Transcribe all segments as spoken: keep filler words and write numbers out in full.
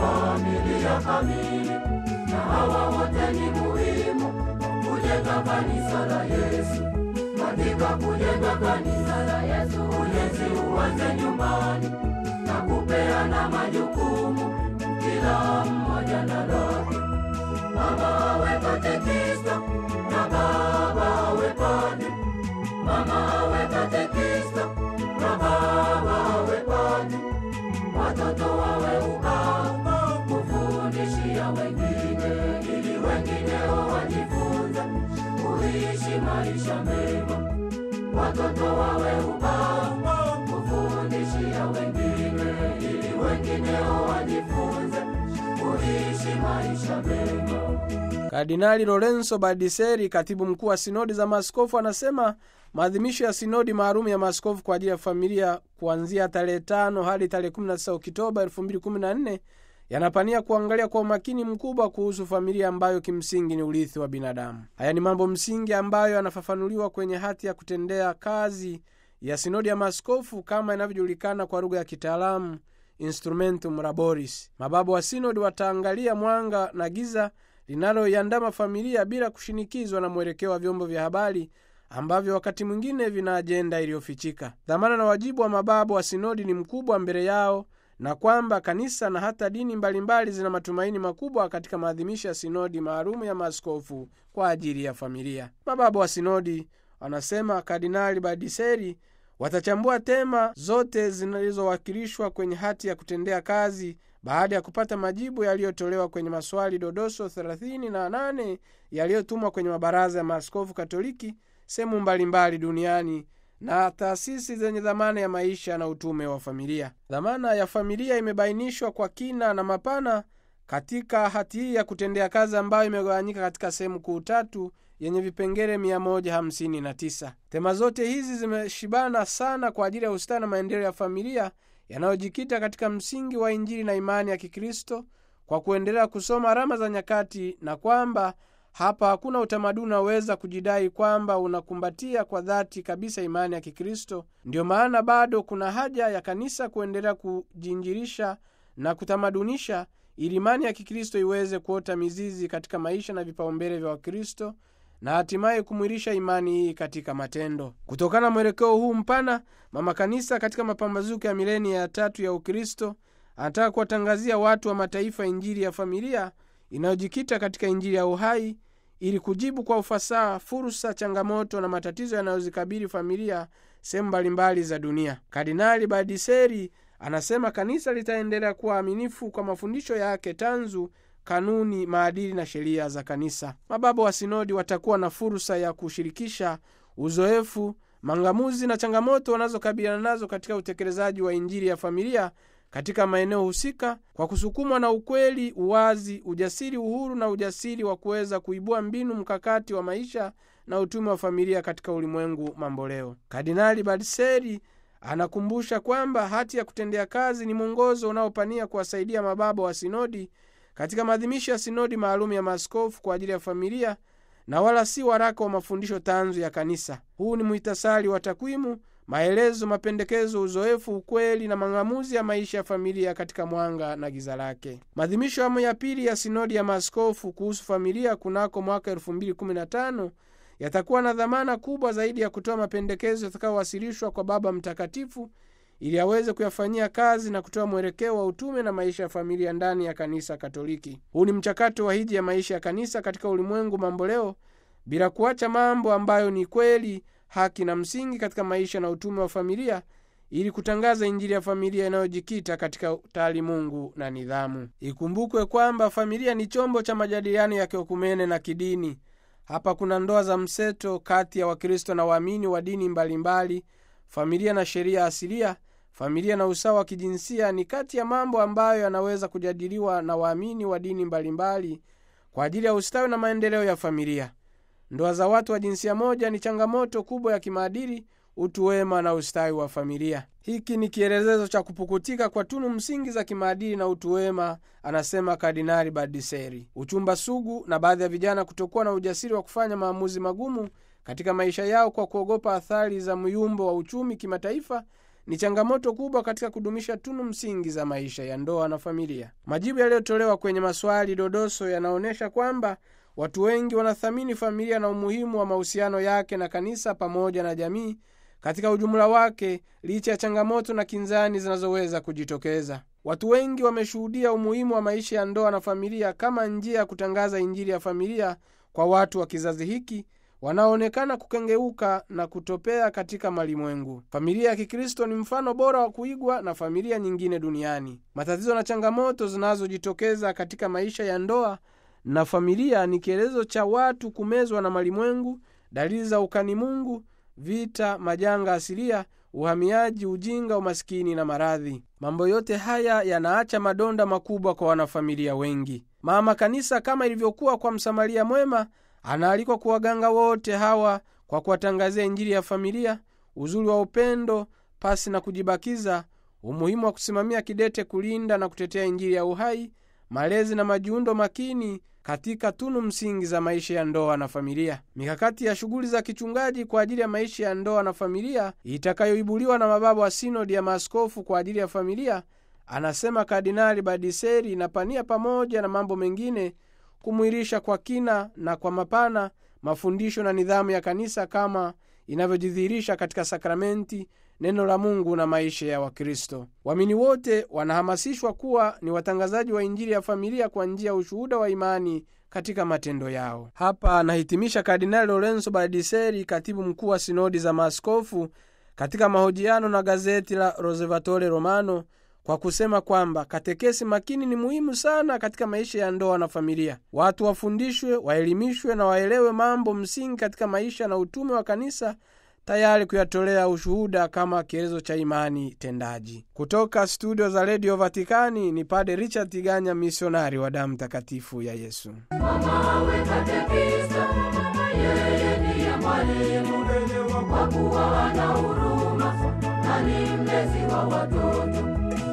familia kamili, na hawa wote ni muhimu kujenga kanisa la Yesu. Katika kujenga kanisa la Yesu, ujenzi uanze nyumbani na kupeana majukumu kila mmoja na lake. Mama awe katekista na baba awe padri. Mama awe katekista na baba awe padri. Watoto wawe ubao kufundishia wengine, ili wengineo wajifunze kuishi maisha mema. Watoto wawe ubao kufundishia wengine, ili wengineo wajifunze kuishi maisha mema. Kardinali Lorenzo Baldiseri, katibu mkuu wa sinodi za maaskofu, anasema maadhimisho ya sinodi maalum ya maaskofu kwa ajili ya familia kuanzia tarehe tano hadi tarehe kumi na tisa Oktoba elfu mbili kumi na nne yanapania kuangalia kwa umakini mkubwa kuhusu familia ambayo kimsingi ni urithi wa binadamu. Haya ni mambo msingi ambayo yanafafanuliwa kwenye hati ya kutendea kazi ya sinodi ya maaskofu kama inavyojulikana kwa lugha ya kitaalamu Instrumentum Laboris. Mababu wa sinodi wataangalia mwanga na giza linaloiandama familia bila kushinikizwa na mwelekeo wa vyombo vya habari ambavyo wakati mwingine vina ajenda iliyofichika. Dhamana na wajibu wa mababu wa sinodi ni mkubwa mbele yao, na kwamba kanisa na hata dini mbalimbali zina matumaini makubwa katika maadhimisho ya sinodi maalum ya maaskofu kwa ajili ya familia. Mababu wa sinodi, wanasema Kardinali Baldiseri, watachambua tema zote zinazowakilishwa kwenye hati ya kutendea kazi baada ya kupata majibu yaliyotolewa kwenye maswali dodoso thelathini na nane yaliyotumwa kwenye mabaraza ya maaskofu Katoliki sehemu mbalimbali duniani na taasisi zenye dhamana ya maisha na utume wa familia. Dhamana ya familia imebainishwa kwa kina na mapana katika hati hii ya kutendea kazi ambayo imegawanyika katika sehemu kuu tatu yenye vipengele mia moja hamsini na tisa. Tema zote hizi zimeshibana sana kwa ajili ya ustawi na maendeleo ya familia yanayojikita katika msingi wa Injili na imani ya Kikristo, kwa kuendelea kusoma alama za nyakati, na kwamba hapa hakuna utamaduni unaweza kujidai kwamba unakumbatia kwa dhati kabisa imani ya Kikristo. Ndio maana bado kuna haja ya kanisa kuendelea kujinjirisha na kutamadunisha, ili imani ya Kikristo iweze kuota mizizi katika maisha na vipaumbele vya Wakristo, na hatimaye kumwilisha imani hii katika matendo. Kutokana na mwelekeo huu mpana, mama kanisa katika mapambazuko ya milenia ya tatu ya Ukristo anataka kuwatangazia watu wa mataifa Injili ya familia inayojikita katika Injili ya uhai, ili kujibu kwa ufasaha fursa, changamoto na matatizo yanayozikabili familia sehemu mbalimbali za dunia. Kardinali Baldiseri anasema kanisa litaendelea kuwa aminifu kwa mafundisho yake tanzu, kanuni, maadili na sheria za kanisa. Mababu wa sinodi watakuwa na fursa ya kushirikisha uzoefu, mangamuzi na changamoto wanazokabiliana nazo katika utekelezaji wa Injili ya familia katika maeneo husika, kwa kusukumwa na ukweli, uwazi, ujasiri, uhuru na ujasiri wa kuweza kuibua mbinu mkakati wa maisha na utume wa familia katika ulimwengu mamboleo. Kardinali Baldiseri anakumbusha kwamba hati ya kutendea kazi ni mwongozo unaopania kuwasaidia mababa wa sinodi katika maadhimisho ya sinodi maalum ya maaskofu kwa ajili ya familia, na wala si waraka wa mafundisho tanzu ya kanisa. Huu ni muhtasari wa takwimu, maelezo, mapendekezo, uzoefu, ukweli na mang'amuzi ya maisha ya familia katika mwanga na giza lake. Maadhimisho amu ya pili ya sinodi ya maaskofu kuhusu familia kunako mwaka elfu mbili kumi na tano yatakuwa na dhamana kubwa zaidi ya kutoa mapendekezo yatakayowasilishwa kwa Baba Mtakatifu ili aweze kuyafanyia kazi na kutoa mwelekeo wa utume na maisha ya familia ndani ya kanisa Katoliki. Huu ni mchakato wa hiji ya maisha ya kanisa katika ulimwengu mamboleo, bila kuacha mambo ambayo ni kweli, haki na msingi katika maisha na utume wa familia, ili kutangaza Injili ya familia inayojikita katika taalimungu na nidhamu. Ikumbukwe kwamba familia ni chombo cha majadiliano ya kiekumene na kidini. Hapa kuna ndoa za mseto kati ya Wakristo na waamini wa dini mbalimbali, familia na sheria asilia, familia na usawa wa kijinsia ni kati ya mambo ambayo yanaweza kujadiliwa na waamini wa dini mbalimbali kwa ajili ya ustawi na maendeleo ya familia. Ndoa za watu wa jinsia moja ni changamoto kubwa ya kimaadili, utu wema na ustawi wa familia. Hiki ni kielelezo cha kupukutika kwa tunu msingi za kimaadili na utu wema, anasema Kardinali Baldiseri. Uchumba sugu na baadhi ya vijana kutokuwa na ujasiri wa kufanya maamuzi magumu katika maisha yao kwa kuogopa athari za myumbo wa uchumi kimataifa ni changamoto kubwa katika kudumisha tunu msingi za maisha ya ndoa na familia. Majibu yaliyotolewa kwenye maswali dodoso yanaonyesha kwamba watu wengi wanathamini familia na umuhimu wa mahusiano yake na kanisa pamoja na jamii katika ujumla wake, licha ya changamoto na kinzani zinazoweza kujitokeza. Watu wengi wameshuhudia umuhimu wa maisha ya ndoa na familia kama njia ya kutangaza injili ya familia kwa watu wa kizazi hiki wanaoonekana kukengeuka na kutopea katika malimwengu. Familia ya Kikristo ni mfano bora wa kuigwa na familia nyingine duniani. Matatizo na changamoto zinazojitokeza katika maisha ya ndoa na familia ni kielezo cha watu kumezwa na malimwengu, dalili za ukani Mungu, vita, majanga asilia, uhamiaji, ujinga, umaskini na maradhi. Mambo yote haya yanaacha madonda makubwa kwa wanafamilia wengi. Mama Kanisa, kama ilivyokuwa kwa Msamaria mwema, anaalikwa kuwaganga wote hawa kwa kuwatangazia injili ya familia, uzuri wa upendo pasi na kujibakiza, umuhimu wa kusimamia kidete kulinda na kutetea injili ya uhai, malezi na majiundo makini katika tunu msingi za maisha ya ndoa na familia. Mikakati ya shughuli za kichungaji kwa ajili ya maisha ya ndoa na familia itakayoibuliwa na mababa wa sinodi ya maaskofu kwa ajili ya familia, anasema Kardinali Badiseri, inapania pamoja na mambo mengine kumwirisha kwa kina na kwa mapana mafundisho na nidhamu ya kanisa kama inavyojidhihirisha katika sakramenti, neno la Mungu na maisha ya Wakristo. Waamini wote wanahamasishwa kuwa ni watangazaji wa injili ya familia kwa njia ya ushuhuda wa imani katika matendo yao. Hapa anahitimisha Kardinali Lorenzo Badiseri, katibu mkuu wa sinodi za maaskofu, katika mahojiano na gazeti la L'Osservatore Romano kwa kusema kwamba katekesi makini ni muhimu sana katika maisha ya ndoa na familia. Watu wafundishwe, waelimishwe na waelewe mambo msingi katika maisha na utume wa kanisa, tayari kuyatolea ushuhuda kama kielezo cha imani tendaji. Kutoka studio za Radio Vatikani ni Padre Richard Tiganya, misionari wa damu takatifu ya Yesu. Mama awe katekista, yeye ndiye mwalimu, kwa kuwa ana huruma na ni mlezi wa watoto.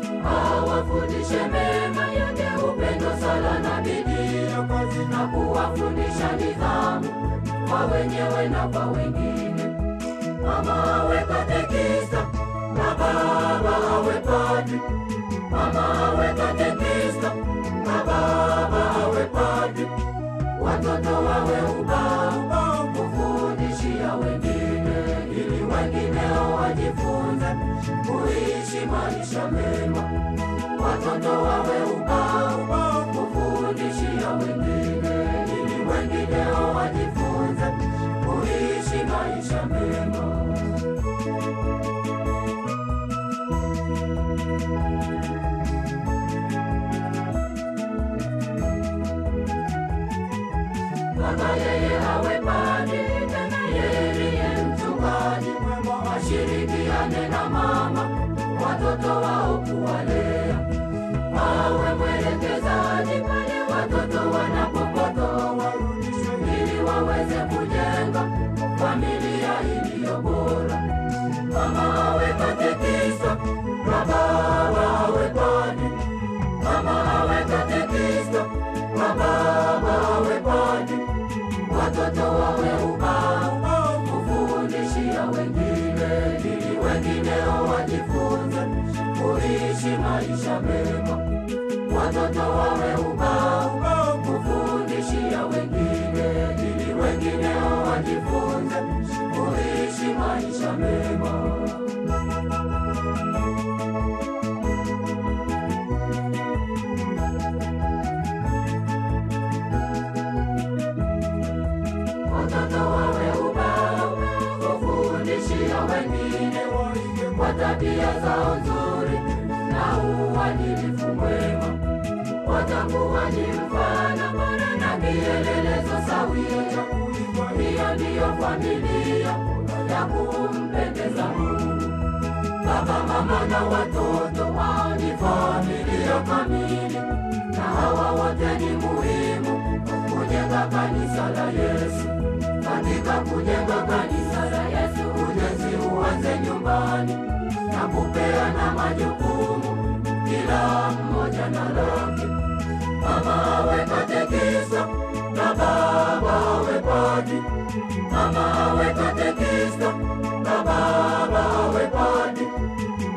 Awafundishe mema yote, upendo, sala na bidii, na kuwafundisha nidhamu kwa wenyewe na kwa wengine. Mama awe katekista, na baba awe padri. Mama awe katekista, na baba awe padri. Watoto wawe ubao kufundishia wengine, ili wengineo wajifunze kuishi maisha mema. Watoto wawe ubao kufundishia wengine, ili wengineo wajifunze kuishi maisha mema. Baba yeye awe padri, yeye ndiye mchungaji, ashirikiane na mama watoto wao kuwalea. Awe mwelekezaji pale watoto wanapopotoka, ili waweze kujenga familia iliyo bora. Mama awe katekista, na baba awe padri. Mama awe katekista, na baba awe padri. Watoto wawe ubao kufundishia wengine, ili wengineo wajifunze kuishi maisha mema. Watoto wawe ubao kufundishia wengine, ili wengineo wajifunze kuishi maisha mema. Watoto wawe ubao kufundishia wengine kwa tabia zao nzuri na uadilifu mwema. Watakuwa ni mfano bora na kielelezo sawia. Hiyo ndiyo familia ya kumpendeza Mungu. Baba, mama na watoto wao ni familia kamili, na hawa wote ni muhimu kujenga kanisa la Yesu. Katika kujenga kanisa la Yesu, ujenzi uanze nyumbani na kupeana majukumu, kila mmoja na lake. Mama awe katekista, na baba awe padri. Mama awe katekista, na baba awe padri.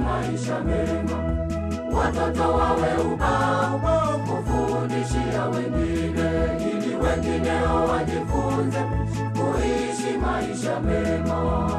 maisha mema. Watoto wawe ubao kufundishia wengine, ili wengineo wajifunze kuishi maisha mema.